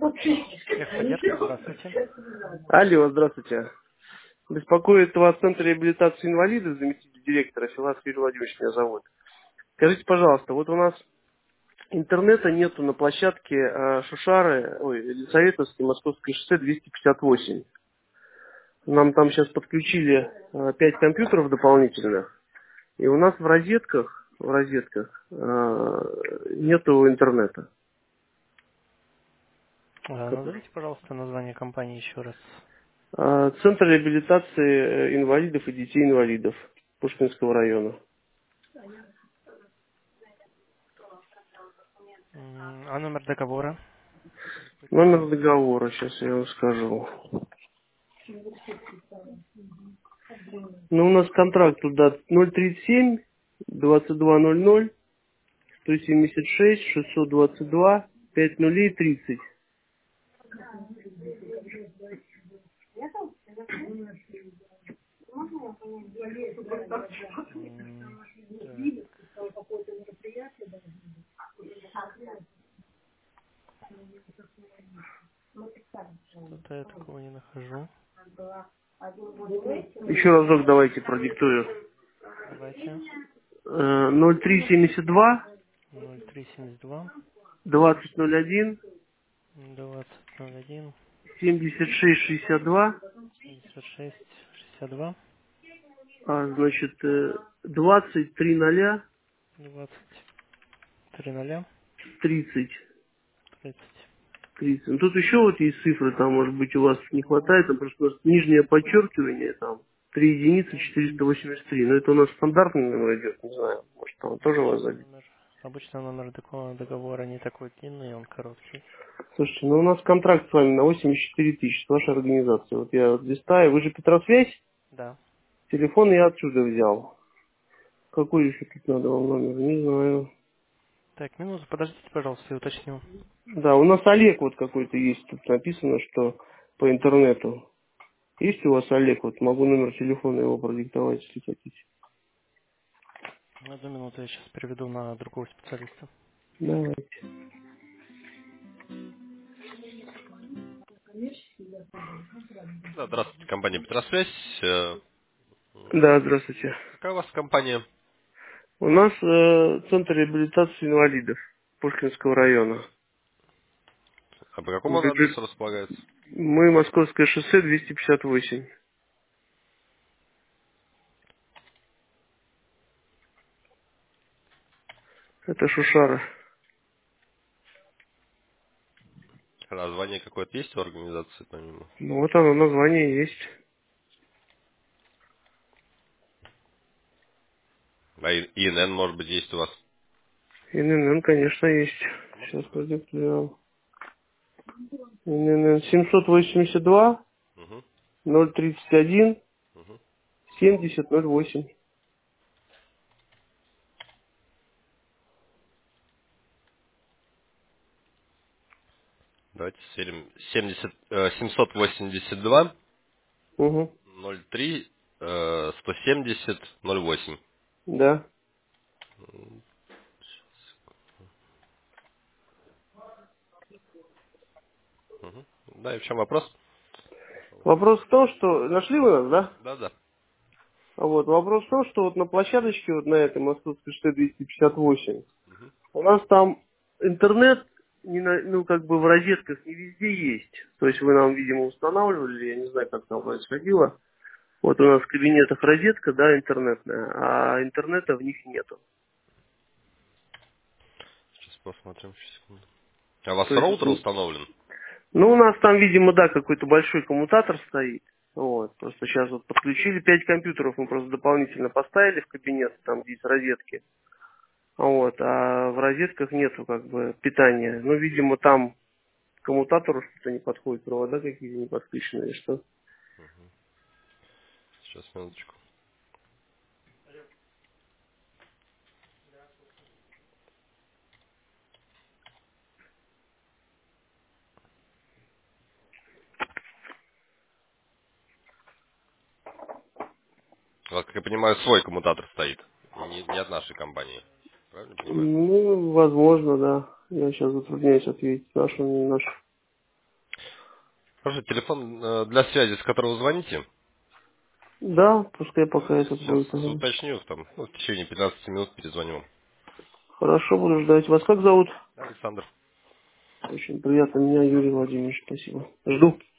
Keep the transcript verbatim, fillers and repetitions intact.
Техподдержка, здравствуйте. Алло, здравствуйте. Беспокоит вас Центр реабилитации инвалидов, заместитель директора, Филат Юрий Владимирович меня зовут. Скажите, пожалуйста, вот у нас интернета нету на площадке э, Шушары, ой, Елисаветовский, Московское шоссе двести пятьдесят восемь. Нам там сейчас подключили э, пять компьютеров дополнительных, и у нас в розетках, в розетках э, нету интернета. А, Назовите, пожалуйста, название компании еще раз. Э, Центр реабилитации э, инвалидов и детей-инвалидов Пушкинского района. М, А номер договора? Номер договора, сейчас я вам скажу. Ну, у нас контракт туда ноль тридцать семь, двадцать два ноль ноль, сто семьдесят шесть, шестьсот двадцать два, пять нулей тридцать. М, Так, что-то я такого не нахожу. Еще разок давайте продиктую. Давайте. Э, ноль три семьдесят два, ноль три семьдесят два двадцать ноль один, двадцать ноль один семьдесят шесть шестьдесят два, семьдесят шесть шестьдесят два а, значит, э, двадцать три ноля двадцать три ноля тридцать. тридцать. тридцать. Ну, тут еще вот есть цифры, там, может быть, у вас не хватает, там просто у нас нижнее подчеркивание, там, три единицы четыреста восемьдесят три. Но это у нас стандартный номер идет, не знаю, может, там тоже у вас Обычно забит. номер, обычно номер такого договора не такой длинный, он короткий. Слушайте, ну у нас контракт с вами на восемьдесят четыре тысячи с вашей организации. Вот я вот листаю, вы же Петросвязь, Да. телефон я отсюда взял. Какой еще тут надо вам номер, не знаю. Так, минуту, подождите, пожалуйста, я уточню. Да, у нас Олег вот какой-то есть, тут написано, что по интернету. Есть у вас Олег, вот могу номер телефона его продиктовать, если хотите. Одну минуту, я сейчас переведу на другого специалиста. Давайте. Да, здравствуйте, компания Петросвязь. Э, Да, здравствуйте. Какая у вас компания? У нас э, Центр реабилитации инвалидов Пушкинского района. А по какому он Выбер- адресу располагается? Мы Московское шоссе двести пятьдесят восемь. Это Шушара. Название какое-то есть у организации помимо? Ну вот оно, название есть. А И- ИНН, может быть, есть у вас? ИНН, конечно, есть. Можете Сейчас сказать? продиктую. ИНН семьсот восемьдесят два Угу, ноль тридцать один угу. семьдесят ноль восемь. Давайте серим- семьдесят, э, семьсот восемьдесят два Угу. ноль три э, сто семьдесят ноль восемь. Да. Угу. Да, и в чем вопрос? Вопрос в том, что... Нашли вы нас, да? Да, да. А Вот. Вопрос в том, что вот на площадочке, вот на этой Московской шоссе двести пятьдесят восемь, Угу. у нас там интернет, не на- ну, как бы в розетках не везде есть. То есть вы нам, видимо, устанавливали, я не знаю, как там происходило. Вот у нас в кабинетах розетка, да, интернетная, а интернета в них нету. Сейчас посмотрим. Сейчас, секунду. А у вас То есть, роутер установлен? ну, у нас там, видимо, да, какой-то большой коммутатор стоит. Вот, просто сейчас вот подключили пять компьютеров, мы просто дополнительно поставили в кабинет, там где есть розетки. Вот, а в розетках нету как бы питания. Ну, видимо, там к коммутатору что-то не подходит, провода какие-то не подключены или что. Сейчас, минуточку. У вас, как я понимаю, свой коммутатор стоит. Не, не от нашей компании. Правильно понимаю? Ну, возможно, да. Я сейчас затрудняюсь ответить, наш он не наш. Хорошо, телефон э, для связи, с которого звоните. Да, пускай пока этот будет. Сейчас Ага. уточню, там, ну, в течение пятнадцати минут перезвоню вам. Хорошо, буду ждать. Вас как зовут? Александр. Очень приятно. Меня Юрий Владимирович. Спасибо. Жду.